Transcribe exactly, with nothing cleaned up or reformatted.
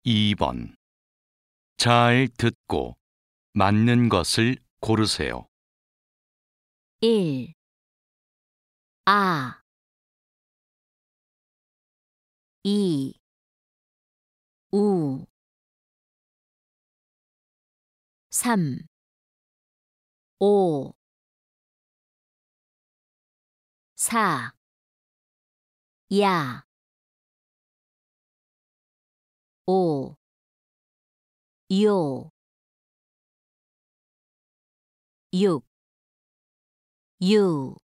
이 번. 잘 듣고 맞는 것을 고르세요. 일. 아. 이. 우. 삼. 오. 사. 야. 오. 요. 육. 유.